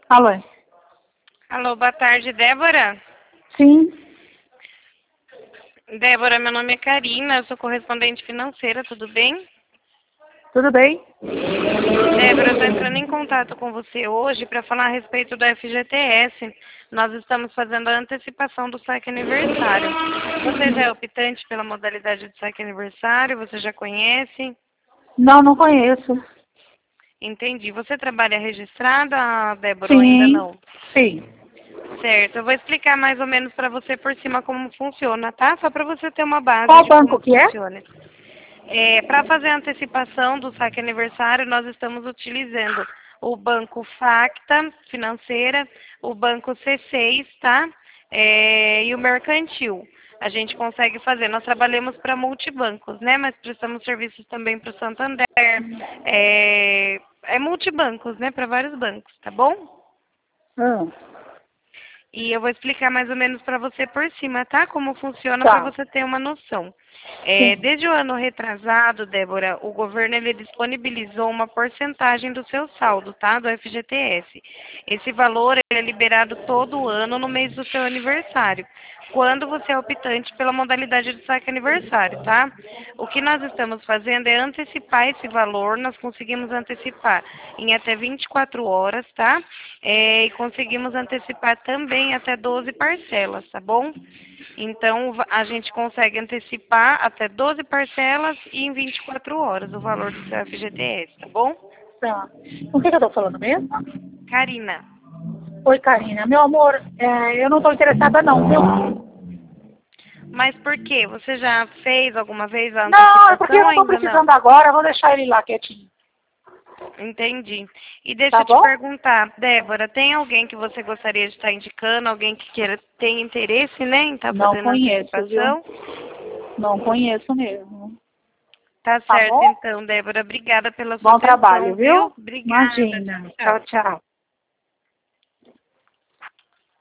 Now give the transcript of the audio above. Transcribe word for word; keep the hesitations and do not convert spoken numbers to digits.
Alô? Alô, boa tarde, Débora? Sim, Débora, meu nome é Karina, eu sou correspondente financeira, tudo bem? tudo bem? Débora, eu estou entrando em contato com você hoje para falar a respeito do F G T S. Nós estamos fazendo a antecipação do saque aniversário. Você já é optante pela modalidade de saque aniversário? Você já conhece? Não, não conheço. Entendi. Você trabalha registrada, Débora, ou ainda Sim, não? sim. Certo, eu vou explicar mais ou menos para você por cima como funciona, tá? Só para você ter uma base Qual de banco como que é? funciona. É, para fazer a antecipação do saque aniversário, nós estamos utilizando o banco Facta Financeira, o banco C seis, tá? É, e o Mercantil. A gente consegue fazer. Nós trabalhamos para multibancos, né? Mas prestamos serviços também para o Santander. É, é multibancos, né? Para vários bancos, tá bom? Ah, E eu vou explicar mais ou menos para você por cima, tá? Como funciona para tá. você ter uma noção. É, Sim. desde o ano retrasado, Débora, o governo ele disponibilizou uma porcentagem do seu saldo, tá? Do F G T S. Esse valor ele é liberado todo ano no mês do seu aniversário, quando você é optante pela modalidade de saque aniversário, tá? O que nós estamos fazendo é antecipar esse valor, nós conseguimos antecipar em até vinte e quatro horas, tá? É, e conseguimos antecipar também até doze parcelas, tá bom? Então, va- a gente consegue antecipar até doze parcelas e em vinte e quatro horas o valor do seu F G T S, tá bom? Tá. Com quem que eu tô falando mesmo? Karina, Oi, Karina. Meu amor, é, eu não tô interessada não, viu? mas por quê? Você já fez alguma vez a Não, é porque eu antecipação ou não tô ainda precisando não? agora. Vou deixar ele lá quietinho. Entendi. E deixa Tá eu te bom? perguntar, Débora, tem alguém que você gostaria de estar indicando, alguém que queira tem interesse, né, em estar Não fazendo a conheço, viu? antecipação? Não conheço mesmo. Tá Tá certo bom? então, Débora. Obrigada pela sua Bom trabalho, atenção, viu? viu? Obrigada. Tchau, Imagina. Tchau, tchau. tchau.